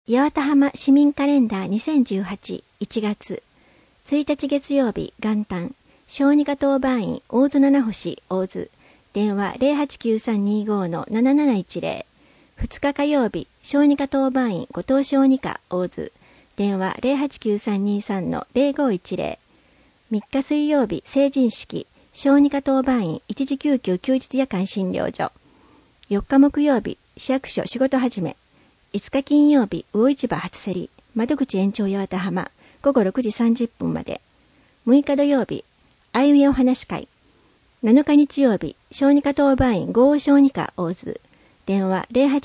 八幡浜市民カレンダー2018 1月1日月曜日元旦小児科当番員大津七星大津電話 089325-7710 2日火曜日小児科当番員後藤小児科大津電話 089323-0510 3日水曜日成人式小児科当番員一時救急休日夜間診療所4日木曜日市役所仕事始め5日金曜日魚市場初競り窓口延長八幡浜午後6時30分まで6日土曜日あいうえお話会7日日曜日小児科当番員合小児科大津電話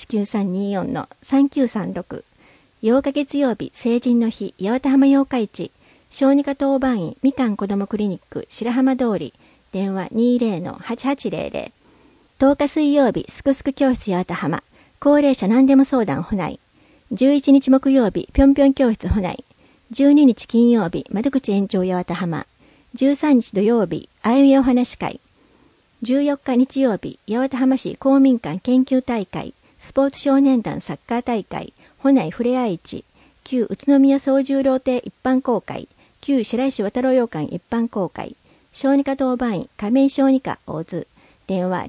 089324-3936 8日月曜日成人の日八幡浜八日市小児科当番員みかん子どもクリニック白浜通り電話 20-8800 10日水曜日すくすく教室八幡浜高齢者何でも相談府内11日木曜日ぴょんぴょん教室府内12日金曜日窓口延長八幡浜13日土曜日あいうえお話会14日日曜日八幡浜市公民館研究大会スポーツ少年団サッカー大会府内ふれあい市旧宇都宮総十郎亭一般公開旧白石渡郎洋館一般公開小児科当番員亀井小児科大津電話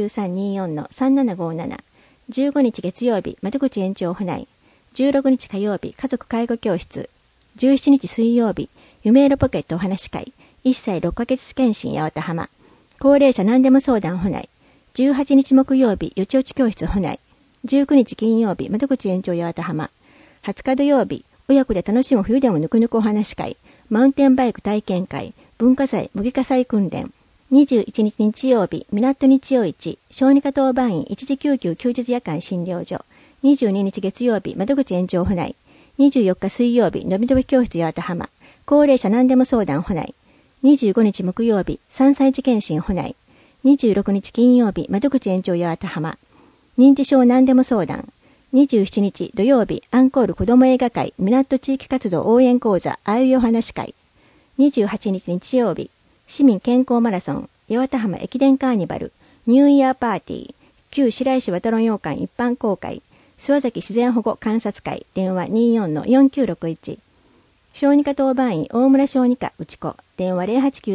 089324-3757 15日月曜日窓口延長府内16日火曜日家族介護教室17日水曜日夢色ポケットお話会1歳6ヶ月検診八幡浜高齢者何でも相談府内18日木曜日よちよち教室府内19日金曜日窓口延長八幡浜20日土曜日親子で楽しむ冬でもぬくぬくお話会マウンテンバイク体験会文化祭模擬火災訓練21日日曜日港日曜市小児科当番員一時救急休日夜間診療所22日月曜日窓口延長府内24日水曜日のびのび教室八幡浜高齢者何でも相談府内25日木曜日3歳児検診府内26日金曜日窓口延長八幡浜認知症何でも相談27日土曜日アンコール子ども映画会港地域活動応援講座あいうえお話会28日日曜日市民健康マラソン八幡浜駅伝カーニバルニューイヤーパーティー旧白石渡郎洋館一般公開諏訪崎自然保護観察会電話 24-4961 小児科当番員大村小児科内子電話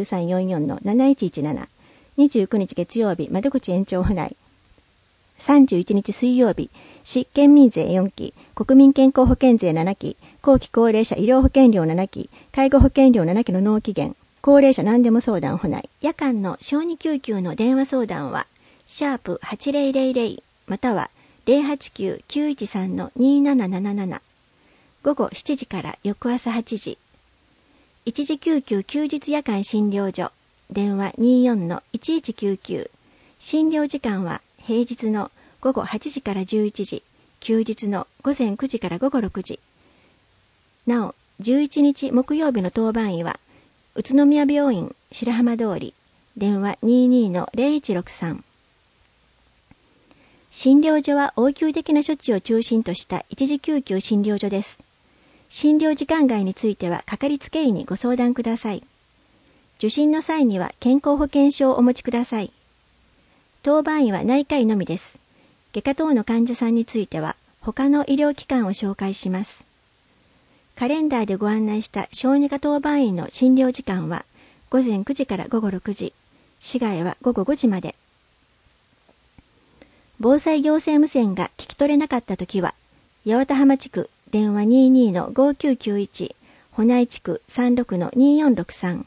089344-7117 29日月曜日窓口延長府内31日水曜日市県民税4期国民健康保険税7期後期高齢者医療保険料7期介護保険料7期の納期限高齢者何でも相談府内夜間の小児救急の電話相談は#8000または 089-913-2777 午後7時から翌朝8時一時救急休日夜間診療所電話 24-1199 診療時間は平日の午後8時から11時休日の午前9時から午後6時なお11日木曜日の当番医は宇都宮病院白浜通り電話 22-0163 診療所は応急的な処置を中心とした一時救急診療所です。診療時間外についてはかかりつけ医にご相談ください。受診の際には健康保険証をお持ちください。当番医は内科医のみです。外科等の患者さんについては他の医療機関を紹介します。カレンダーでご案内した小児科当番医の診療時間は午前9時から午後6時、市外は午後5時まで。防災行政無線が聞き取れなかったときは、八幡浜地区電話 22-5991、保内地区 36-2463。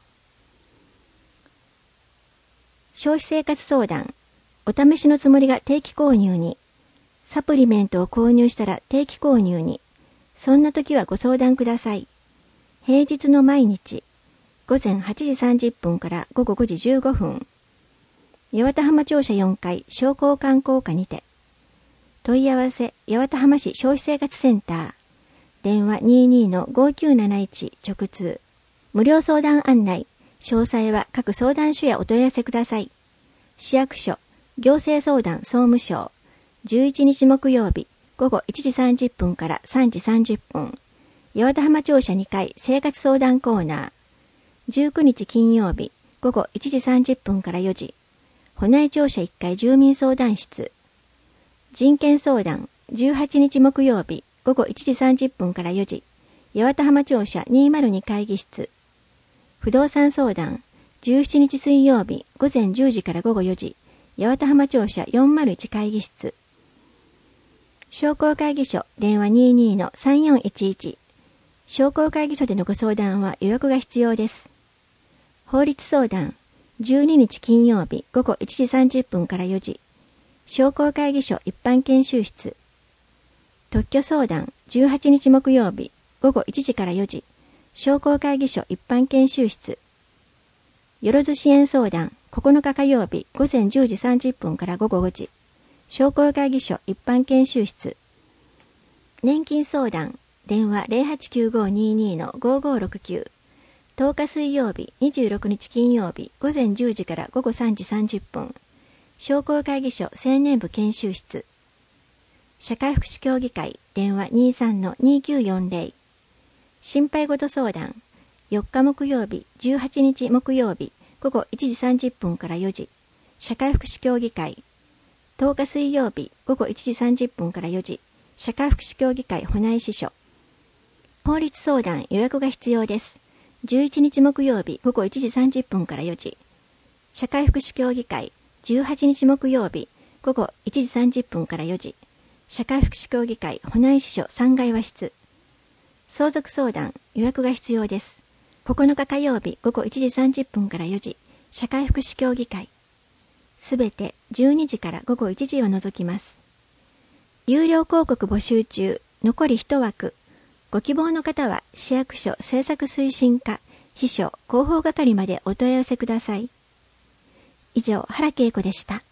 消費生活相談、お試しのつもりが定期購入に、サプリメントを購入したら定期購入に、そんな時はご相談ください。平日の毎日、午前8時30分から午後5時15分。八幡浜庁舎4階商工観光課にて。問い合わせ、八幡浜市消費生活センター。電話 22-5971 直通。無料相談案内。詳細は各相談所へお問い合わせください。市役所、行政相談総務省。11日木曜日。午後1時30分から3時30分。八幡浜庁舎2階生活相談コーナー。19日金曜日午後1時30分から4時。保内庁舎1階住民相談室。人権相談18日木曜日午後1時30分から4時、八幡浜庁舎202会議室。不動産相談、17日水曜日午前10時から午後4時、八幡浜庁舎401会議室。商工会議所電話 22-3411。商工会議所でのご相談は予約が必要です。法律相談、12日金曜日午後1時30分から4時、商工会議所一般研修室。特許相談、18日木曜日午後1時から4時、商工会議所一般研修室。よろず支援相談、9日火曜日午前10時30分から午後5時、商工会議所一般研修室。年金相談、電話 089522-5569。10日水曜日、26日金曜日午前10時から午後3時30分、商工会議所青年部研修室。社会福祉協議会電話 23-2940。心配事相談、4日木曜日、18日木曜日午後1時30分から4時、社会福祉協議会。10日水曜日午後1時30分から4時、社会福祉協議会保内支所。法律相談予約が必要です。11日木曜日午後1時30分から4時、社会福祉協議会。18日木曜日午後1時30分から4時、社会福祉協議会保内支所3階和室。相続相談予約が必要です。9日火曜日午後1時30分から4時、社会福祉協議会。すべて12時から午後1時を除きます。有料広告募集中、残り1枠。ご希望の方は市役所政策推進課、秘書、広報係までお問い合わせください。以上、原恵子でした。